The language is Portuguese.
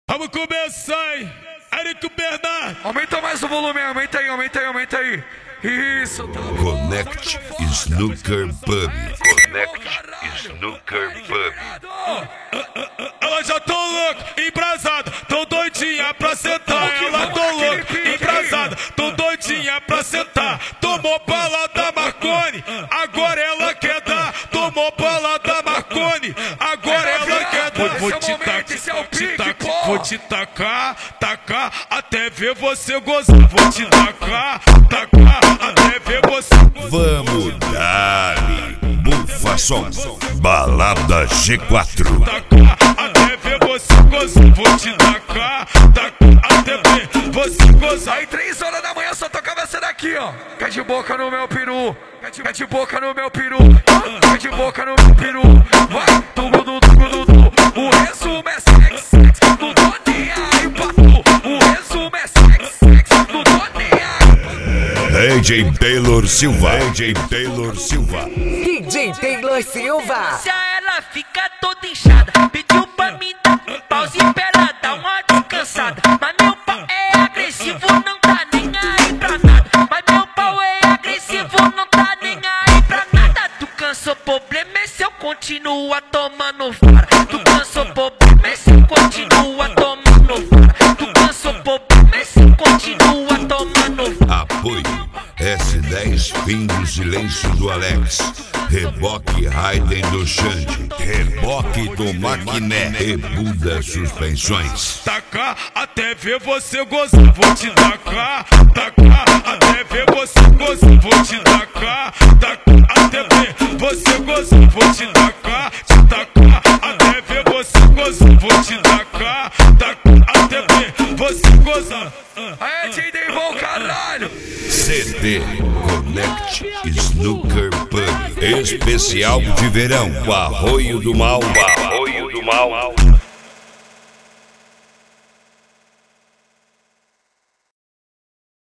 Vamos começar, hein? Eric Bernard. Aumenta mais o volume, aumenta aí. Isso, tá bom. Connect Snooker Pub. Connect Snooker Pub. Ela já tô louca, embrasada, tô doidinha pra sentar. Ela tô louca, embrasada, tô doidinha pra sentar. Tomou bala da Marconi, agora ela quer dar. Tomou bala da Marconi, agora ela quer dar. Vou te tacar, até ver você gozar. Vou te tacar, até ver você gozar. Vamos dar-lhe Bufason, Balada G4. Tacar, até ver você gozar. Vou te tacar, até ver você gozar. Aí 3 horas da manhã só tocava essa daqui, ó. Quer de boca no meu peru, quer de boca no meu peru, quer de boca no meu peru. Vai, tudo. O resumo é sexo, não tô nem aí pra tu. O resumo é sexo, não tô nem aí. DJ Taylor Silva. Se ela fica toda inchada, pediu pra mim dar pause pra ela dar uma descansada. Mas meu pau é agressivo, não tá nem aí pra nada. Mas meu pau é agressivo, não tá nem aí pra nada. Tu cansou, problema é se eu continuar tomando vara. Tu cansou, problema é se eu continuar tomando vara. Tu cansou, problema é se eu continuar tomando vara. Apoio S10 Fim do Silêncio do Alex. Reboque Raiden do Xande. Reboque do Maquiné. Rebuda Suspensões. Tacar, até ver você gozar. Vou te tacar, até ver você gozar. Vou te tacar, até ver você gozar. Vou te tacar, até ver você gozar. Vou te tacar, até ver você gozar. Aí, T-Devil, caralho. CD Connect Snooker Pub. Especial de verão. O Arroio do Mal.